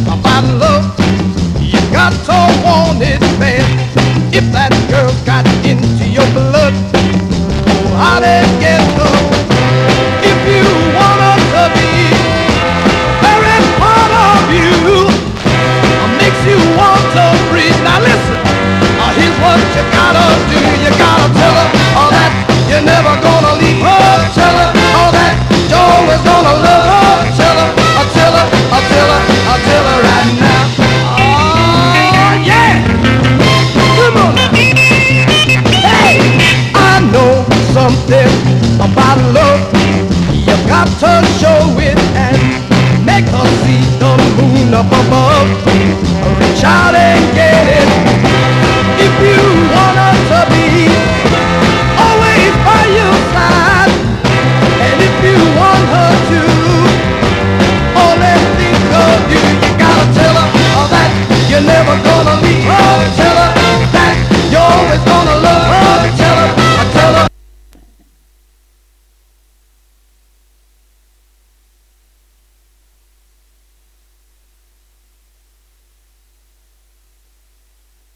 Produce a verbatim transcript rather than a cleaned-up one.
about love. You got to want it bad. If that girl got into your blood, oh, how they get up. If you want her to be very part of you, makes you want to breathe. Now listen, uh, here's what you gotta do. You gotta tell her all that you're never gonna leave her. Tell her all that you're always gonna love her. Tell her, I tell her, I tell her, I tell her right now. Oh yeah, come on now. Hey, I know something about love. You got to show it and make her see the moon up above. Reach out and get it.